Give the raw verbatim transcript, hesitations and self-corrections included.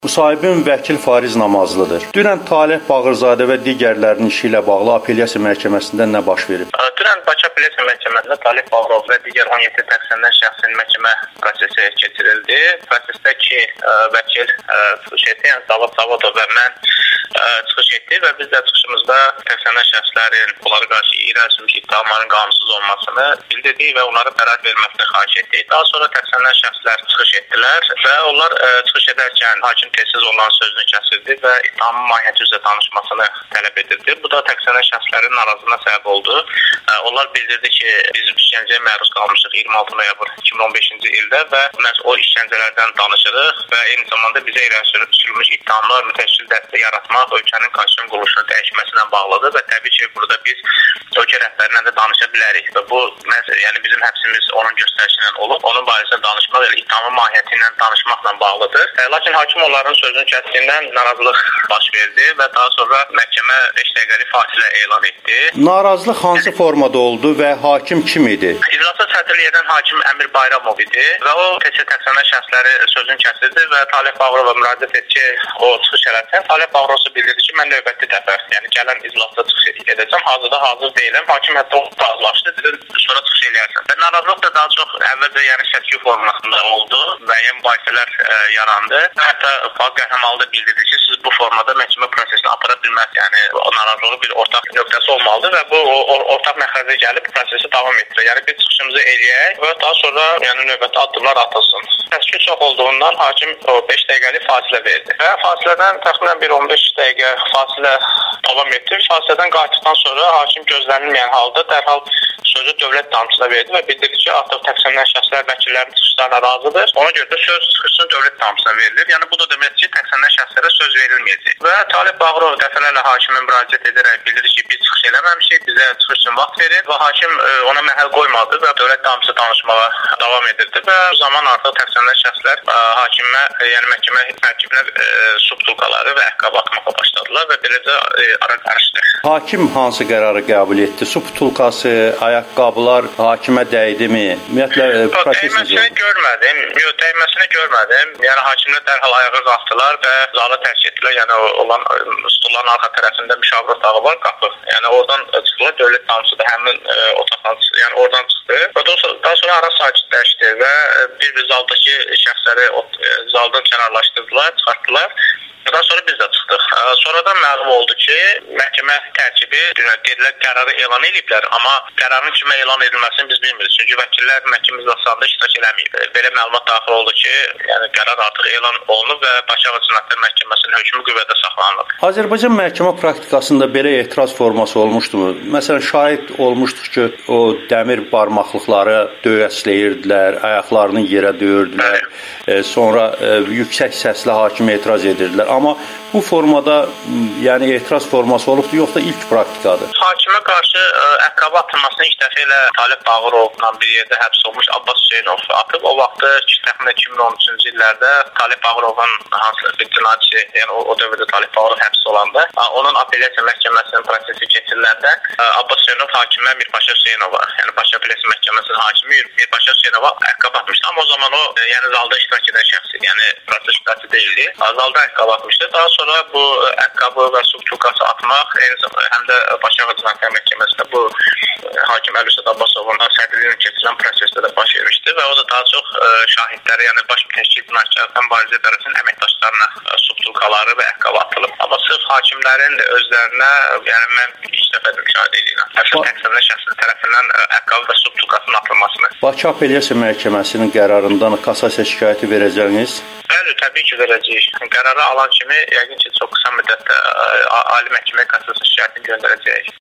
Müsahibin vəkil Fariz Namazlıdır. Dünən Taleh Bağırzadə və digərlərinin işi ilə bağlı Apellyasiya Məhkəməsində nə baş verib? Dünən Bakı Apellyasiya Məhkəməsində Taleh Bağırov və digər on yeddi təqsirlənən şəxsin məhkəmə prosesi keçirildi. Prosesdəki vəkil Şeytan Zavod Zavodov və mən çıxış etdik və biz də çıxışımızda təqsirlənən şəxslərin onlara qarşı irəli sürmüş ittihamların qanunsuz olmasını bildirdik və onlara qərar verməsini xahiş etdik. Daha sonra təqsirlənən şəxslər çıxış etdilər və onlar çıxış edərkən hakim tezsiz olan sözünü kəsildi və ittihamın mahiyyəti üzrə danışmasını tələb edirdi. Bu da təqsirlənən şəxslərin narazılığına səbəb oldu. Onlar bildirdi ki, biz işgəncəyə məruz qalmışıq iyirmi altı noyabr iki min on beşinci ildə və məhz o işgəncələrdən danışırıq və eyni zamanda bizə irəli sürülmüş ittihamlar mütəşkil dəstə yaratmaq ölkənin konstitusiyon quruluşunu dəyişməsinə bağlıdır və təbii ki, burada biz ölkə rəhbərinə də danışa bilərik və bu yəni bizim həbsimiz onun göstərişi ilə olub. Onun barəsində danışmaq və ittihamın mahiyyəti ilə danışmaqla bağlıdır. Lakin hakim onların sözünü kəsdiyindən narazılıq baş verdi və daha sonra məhkəmə beş dəqiqəlik fasilə elan etdi. Narazılıq hansı formada oldu və hakim kim idi? İclasa sədrlik edən hakim Əmir Bayramov idi və o tezsiz təqsirlənən şəxsləri sözünü kəsildi və Taleh Bağırova müraciət etdi ki, o çıxış eləsin. Taleh Bağırov bildirdi ki, mən növbəti dəfə, yəni gələn iclasda çıxış edəcəm. Hazırda hazır deyiləm. Hakim hətta o razılaşdı, dedi, sonra çıxış eləyərsən. Və narazılıq da daha çox əvvəlcə yəni səski formasında oldu. Müəyyən mübahisələr e, yarandı. Hətta Fuad Qəhrəmanlı da bildirdi ki, siz bu formada məhkəmə prosesini apara bilməz. Yəni o narazılığı bir ortaq nöqtəsi olmalıdır və bu o, o, ortaq məxrəcə gəlib prosesi davam etdirir. Yəni biz çıxışımızı eləyək və daha sonra yəni növbəti addımlar atılsın. Səski çox olduğundan hakim o beş dəqiqəlik fasilə verdi. Və fasilədən təxminən bir on beş dəqiqə fasilə davam etdi. Fasilədən qayıtdıqdan sonra hakim gözlənilməyən halda dərhal sözü dövlət ittihamçısına verdi və bildirdi ki, artıq təqsirlənən şəxslər vəkillərin çıxışlarına razıdır. Ona görə də söz çıxışını dövlət ittihamçısına verilir. Yəni bu da deməkdir ki, təqsirlənən şəxslərə söz verilməyəcək. Və Taleh Bağırov dəfələrlə hakimə müraciət edərək bildirdi ki, biz çıxış eləməmişik, bizə çıxış üçün vaxt verin və hakim ona məhəl qoymadı və dövlət ittihamçısı danışmağa davam edirdi və bu zaman artıq təqsirlənən şəxslər hakimə, yəni məhkəmə tərkibinə subtulkaları və əhqab atmağa başladılar və beləcə ara qarışdı. Hakim hansı qərarı qəbul etdi? Subtulkası, ayaqqabılar hakimə dəydimi? Ümumiyyətlə proses dəyməsini görmədim. Yox, dəyməsini görmədim. Yəni hakimlər dərhal ayağa qalxdılar və zalı tərk etdilər. Yəni olan stulların arxa tərəfində müşavir otağı var, qapı. Yəni oradan çıxdılar. Dövlət ittihamçısı da həmin otaqdan, yəni oradan çıxdı. Və daha sonra ara sakitləşdi və bir-bir zaldakı şəxsləri zaldan kənarlaşdırdılar, çıxartdılar. Daha sonra biz də çıxdıq. Sonradan məlum oldu ki, məhkəmə tərkibi dedilər qərarı elan ediblər, amma qərarın kimə elan edilməsini biz bilmirik. Çünki vəkillər məhkəmə iclasında iştirak eləməyib. Belə məlumat daxil oldu ki, yəni qərar artıq elan olunub və Bakı Cinayətlər Məhkəməsinin hökmü qüvvədə saxlanılıb. Azərbaycan məhkəmə praktikasında belə etiraz forması olmuşdumu? Məsələn, şahid olmuşduq ki, o dəmir barmaqlıqları döyəçləyirdilər, ayaqlarını yerə döyürdülər, e, sonra e, yüksək səslə hakimə etiraz edirdilər. Amma bu formada yəni etiraz forması olubdur, yoxsa ilk praktikadır? Hakimə qarşı əhqaba atılmasını ilk dəfə ilə Taleh Bağırovla bir yerdə həbs olmuş Abbas Hüseynov atıb. O vaxtı təxminən iki min on üçüncü illərdə Taleh Bağırovun hansı bir cinayətçi, yəni o, o dövrdə Taleh Bağırov həbs olanda, onun Apellyasiya Məhkəməsinin prosesi keçiriləndə Abbas Hüseynov hakimə Mirpaşa Hüseynova, yəni Bakı Apellyasiya Məhkəməsinin hakimi Mirpaşa Hüseynova əhqab atmışdı. Amma o zaman o, yəni zalda iştirak edən şəxs idi, yəni proses şikayəti deyildi. Zalda əhqab atmışdı. Daha sonra bu əhqabı və subtulkası atmaq, həm də Bakı Cinayətlər Məhkəməsində bu hakim Əlüsət Abbasovun sədrliyinə keçirilən prosesdə də baş vermişdi və o da daha çox şahidləri, yəni baş mütəşkil cinayətçilərdən mübarizə idarəsinin əməkdaşlarına subtulkaları və əhqab atılıb. Amma sırf hakimlərin özlərinə, yəni mən ilk dəfə müşahidə edirəm. Hətta təqsirlənən şəxslər tərəfindən əhqab və subtulkasının atılmasını. Bakı Apellyasiya Məhkəməsinin qərarından kassasiya şikayəti verəcəyiniz? Bəli, təbii ki, verəcəyik. Qərarı alan kimi yəqin ki, çox qısa müddətdə Ali Məhkəməyə kassasiya şikayətini göndərəcəyik.